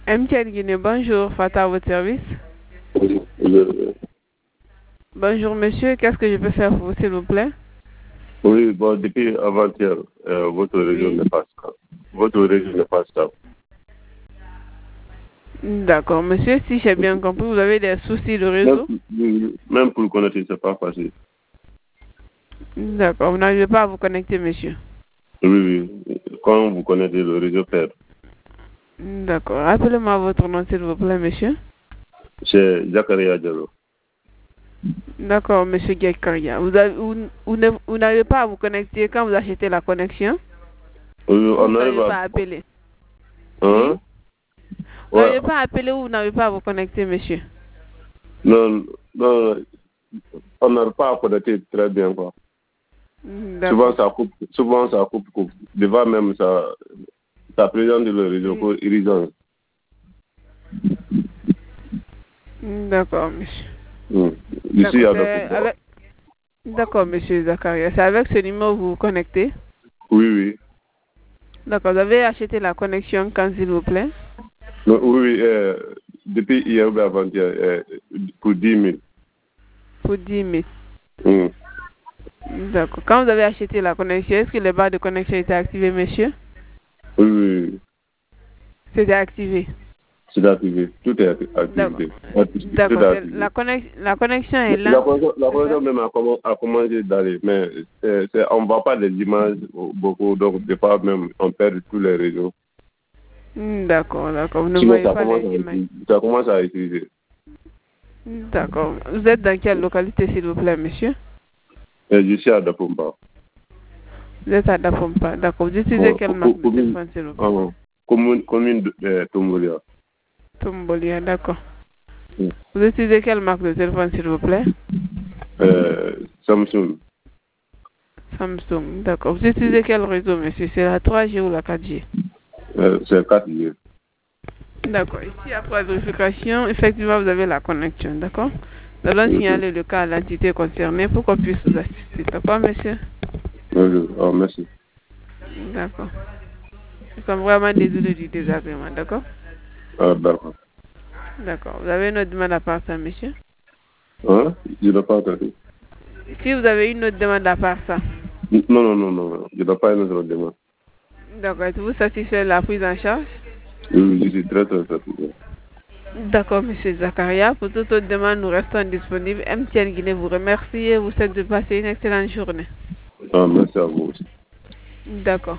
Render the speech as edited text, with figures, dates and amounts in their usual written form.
MTN Guinée, bonjour, Fata à votre service. Oui, Bonjour monsieur, qu'est-ce que je peux faire pour vous s'il vous plaît? oui, bon, depuis avant-hier, votre réseau n'est pas stable. Votre réseau n'est pas stable. D'accord, monsieur, si j'ai bien compris, vous avez des soucis de réseau? Même pour le connecter, c'est pas facile. D'accord, vous n'arrivez pas à vous connecter, monsieur. Oui. Quand vous connectez, le réseau perd. D'accord, rappelez-moi votre nom s'il vous plaît, monsieur. C'est Zakaria Diallo. D'accord, monsieur Gekaria. Vous n'arrivez pas à vous connecter quand vous achetez la connexion? Oui, Vous on n'arrivez arrive pas à à... appeler? Hein? Vous Ouais. n'arrivez pas à appeler ou vous n'arrivez pas à vous connecter, monsieur? Non, on n'arrive pas à connecter très bien, quoi. Souvent, ça coupe. Devant même, ça présente le réseau pour irrigence. D'accord, monsieur. Ici, D'accord, monsieur Zakaria. C'est avec ce numéro que vous vous connectez? Oui. D'accord, vous avez acheté la connexion quand, s'il vous plaît? Oui, depuis hier ou avant-hier, pour 10 000. Pour 10 000. D'accord. Quand vous avez acheté la connexion, est-ce que les barres de connexion étaient activées, monsieur? Oui. C'était activé? C'est activé. Tout est activé. D'accord. La connexion est là. La connexion même a commencé d'aller, mais on ne voit pas les images beaucoup, donc des fois même on perd tous les réseaux. D'accord. Vous ne voyez pas les images. Ça commence à utiliser. D'accord. Vous êtes dans quelle localité, s'il vous plaît, monsieur? Je suis à Dapomba. Vous êtes à Dapomba. D'accord. Vous utilisez quelle marque de téléphone, s'il vous plaît? Commune de Tombolia. Tombolia, d'accord. Vous utilisez quelle marque de téléphone, s'il vous plaît? Samsung. Samsung, d'accord. Vous utilisez quel réseau, monsieur? C'est la 3G ou la 4G? C'est 4G. D'accord. Ici, après vérification, effectivement, vous avez la connexion, d'accord? Nous allons signaler le cas à l'entité concernée pour qu'on puisse vous assister. D'accord, monsieur? Oui. Oh, merci. D'accord. Nous sommes vraiment désolés du désagrément, d'accord? D'accord. D'accord. Vous avez une autre demande à part ça, monsieur? Hein? Je n'ai pas entendu. Si vous avez une autre demande à part ça? Non. Je n'ai pas une autre demande. D'accord. Êtes-vous satisfait de la prise en charge? Oui, je suis très satisfait. D'accord, monsieur Zakaria. Pour toute autre demande, nous restons disponibles. MTN Guinée vous remercie et vous souhaite de passer une excellente journée. Merci à vous aussi. D'accord.